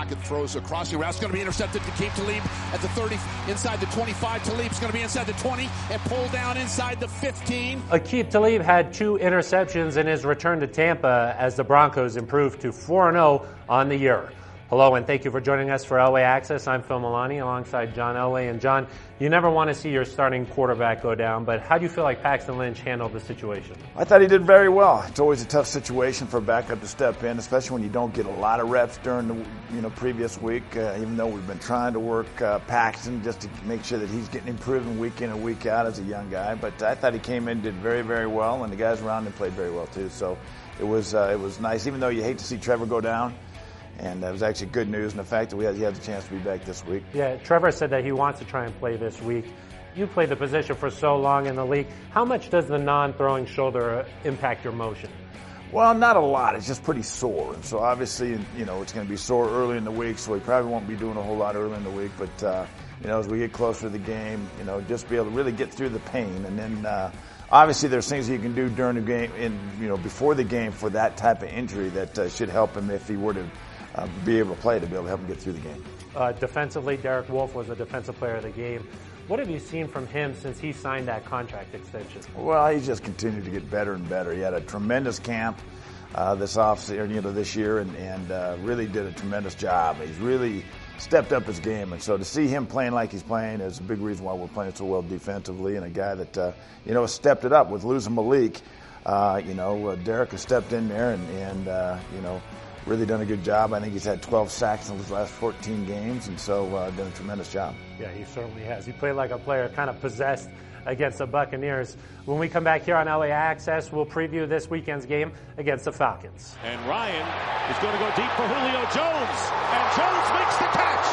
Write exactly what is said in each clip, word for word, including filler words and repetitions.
pocket, throws a crossing route. It's going to be intercepted to Aqib Talib at the thirty, inside the twenty-five. Talib's going to be inside the twenty and pulled down inside the fifteen. Aqib Talib had two interceptions in his return to Tampa as the Broncos improved to four and oh on the year. Hello, and thank you for joining us for Elway Access. I'm Phil Milani alongside John Elway. And John, you never want to see your starting quarterback go down, but how do you feel like Paxton Lynch handled the situation? I thought he did very well. It's always a tough situation for a backup to step in, especially when you don't get a lot of reps during the you know previous week, uh, even though we've been trying to work uh, Paxton just to make sure that he's getting improving week in and week out as a young guy. But I thought he came in, did very, very well, and the guys around him played very well too. So it was, uh, it was nice, even though you hate to see Trevor go down. And it was actually good news in the fact that we had, he had the chance to be back this week. Yeah, Trevor said that he wants to try and play this week. You played the position for so long in the league. How much does the non-throwing shoulder impact your motion? Well, not a lot. It's just pretty sore. And so obviously, you know, it's going to be sore early in the week, so we probably won't be doing a whole lot early in the week. But, uh, you know, as we get closer to the game, you know, just be able to really get through the pain. And then, uh, obviously, there's things you can do during the game, in, you know, before the game for that type of injury that uh, should help him if he were to Uh, be able to play, to be able to help him get through the game. Uh, defensively, Derek Wolfe was the defensive player of the game. What have you seen from him since he signed that contract extension? Well, he's just continued to get better and better. He had a tremendous camp uh, this off, you know, this year, and, and uh, really did a tremendous job. He's really stepped up his game, and so to see him playing like he's playing is a big reason why we're playing so well defensively. And a guy that uh, you know has stepped it up with losing Malik. Uh, you know, uh, Derek has stepped in there and, and uh, you know. really done a good job. I think he's had twelve sacks in his last fourteen games, and so uh, done a tremendous job. Yeah, he certainly has. He played like a player, kind of possessed against the Buccaneers. When we come back here on L A Access, we'll preview this weekend's game against the Falcons. And Ryan is going to go deep for Julio Jones, and Jones makes the catch.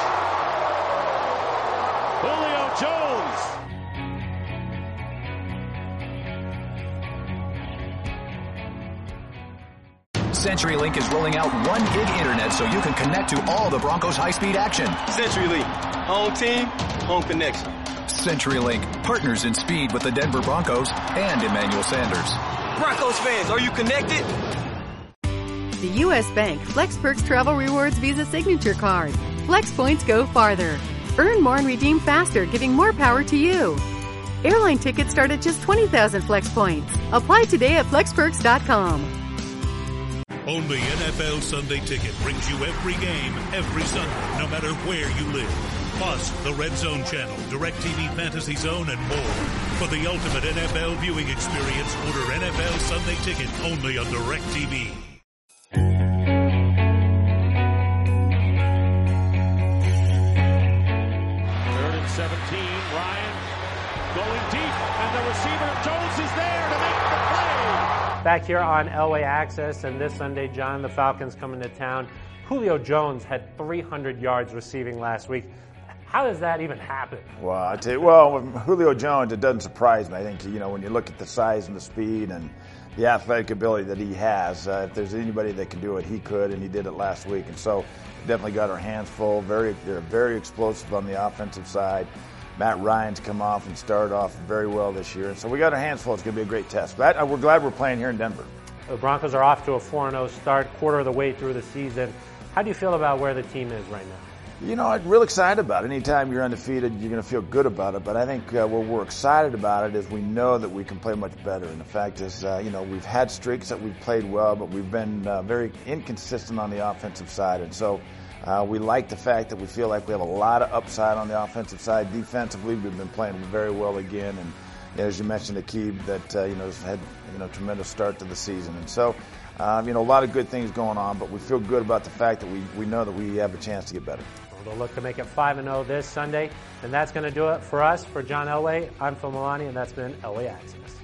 Julio Jones. CenturyLink is rolling out one gig internet so you can connect to all the Broncos high-speed action. CenturyLink, home team, home connection. CenturyLink, partners in speed with the Denver Broncos and Emmanuel Sanders. Broncos fans, are you connected? The U S. Bank Flex Perks Travel Rewards Visa Signature Card. Flex points go farther. Earn more and redeem faster, giving more power to you. Airline tickets start at just twenty thousand Flex points. Apply today at flex perks dot com. Only N F L Sunday Ticket brings you every game, every Sunday, no matter where you live. Plus, the Red Zone channel, DirecTV Fantasy Zone, and more. For the ultimate N F L viewing experience, order N F L Sunday Ticket only on DirecTV. Third and seventeen, Ryan going deep, and the receiver Jones is there to make the play. Back here on Elway Access, and this Sunday, John, the Falcons coming to town. Julio Jones had three hundred yards receiving last week. How does that even happen? Well, I tell you, well, with Julio Jones, it doesn't surprise me. I think, you know, when you look at the size and the speed and the athletic ability that he has, uh, if there's anybody that can do it, he could, and he did it last week. And so definitely got our hands full. Very, they're very explosive on the offensive side. Matt Ryan's come off and started off very well this year. And so we got our hands full. It's going to be a great test. But we're glad we're playing here in Denver. The Broncos are off to a four and oh start, quarter of the way through the season. How do you feel about where the team is right now? You know, I'm real excited about it. Anytime you're undefeated, you're going to feel good about it. But I think uh, what we're excited about it is we know that we can play much better. And the fact is, uh, you know, we've had streaks that we've played well, but we've been uh, very inconsistent on the offensive side. And so Uh, we like the fact that we feel like we have a lot of upside on the offensive side. Defensively, we've been playing very well again, and you know, as you mentioned, Aqib that uh, you know has had you know tremendous start to the season, and so um, you know a lot of good things going on. But we feel good about the fact that we we know that we have a chance to get better. We'll look to make it five and oh this Sunday, and that's going to do it for us. For John Elway, I'm Phil Milani, and that's been Elway Access.